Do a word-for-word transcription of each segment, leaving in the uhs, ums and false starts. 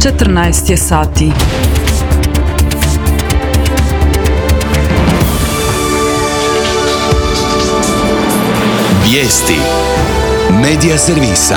četrnaest je sati. Vijesti Medija servisa.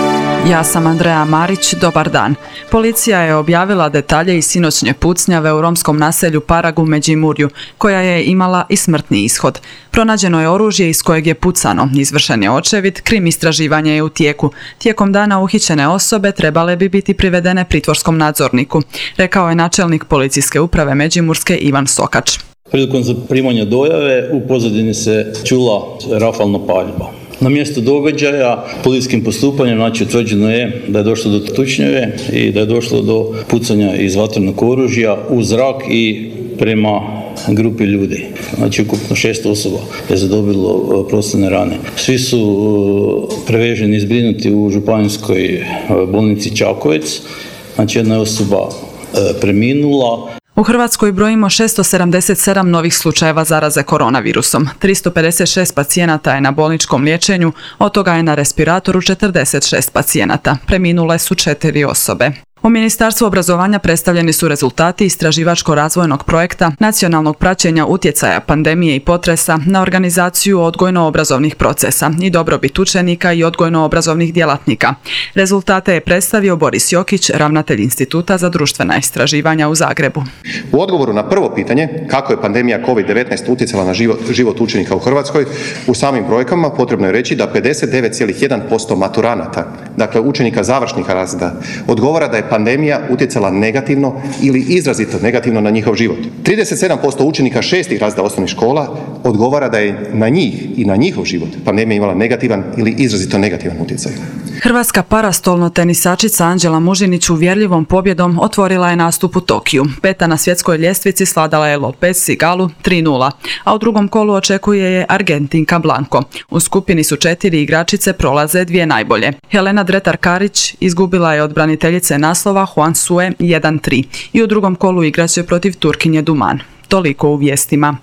Ja sam Andreja Marić, dobar dan. Policija je objavila detalje iz sinoćnje pucnjave u romskom naselju Paragu u Međimurju, koja je imala i smrtni ishod. Pronađeno je oružje iz kojeg je pucano, izvršen je očevid, krim istraživanje je u tijeku. Tijekom dana uhićene osobe trebale bi biti privedene pritvorskom nadzorniku, rekao je načelnik policijske uprave Međimurske Ivan Sokač. Prilikom zaprimanja dojave u pozadini se čula rafalna paljba. Na mjestu događaja policijskim postupanjem znači utvrđeno je da je došlo do tučnjave i da je došlo do pucanja iz vatrenog oružja u zrak i prema grupi ljudi. Znači ukupno šest osoba je zadobilo prostorne rane. Svi su preveženi i zbrinuti u županijskoj bolnici Čakovec. Znači jedna je osoba preminula. U Hrvatskoj brojimo šesto sedamdeset sedam novih slučajeva zaraze koronavirusom. tristo pedeset šest pacijenata je na bolničkom liječenju, od toga je na respiratoru četrdeset šest pacijenata. Preminule su četiri osobe. U Ministarstvu obrazovanja predstavljeni su rezultati istraživačko-razvojnog projekta nacionalnog praćenja utjecaja pandemije i potresa na organizaciju odgojno-obrazovnih procesa i dobrobit učenika i odgojno-obrazovnih djelatnika. Rezultate je predstavio Boris Jokić, ravnatelj Instituta za društvena istraživanja u Zagrebu. U odgovoru na prvo pitanje, kako je pandemija kovid devetnaest utjecala na život, život učenika u Hrvatskoj, u samim brojkama potrebno je reći da pedeset devet zarez jedan posto maturanata, dakle učenika završnih razreda, odgovara da je pandemija utjecala negativno ili izrazito negativno na njihov život. trideset sedam posto učenika šestih razreda osnovnih škola odgovara da je na njih i na njihov život pandemija imala negativan ili izrazito negativan utjecaj. Hrvatska parastolno tenisačica Anđela Mužinić uvjerljivom pobjedom otvorila je nastup u Tokiju. Peta na svjetskoj ljestvici svladala je Lopez Sigalu tri nula, a u drugom kolu očekuje je Argentinka Blanco. U skupini su četiri igračice, prolaze dvije najbolje. Helena Dretar-Karić izgubila je od braniteljice naslova Huan Sue jedan tri i u drugom kolu igraće protiv Turkinje Duman. Toliko u vijestima.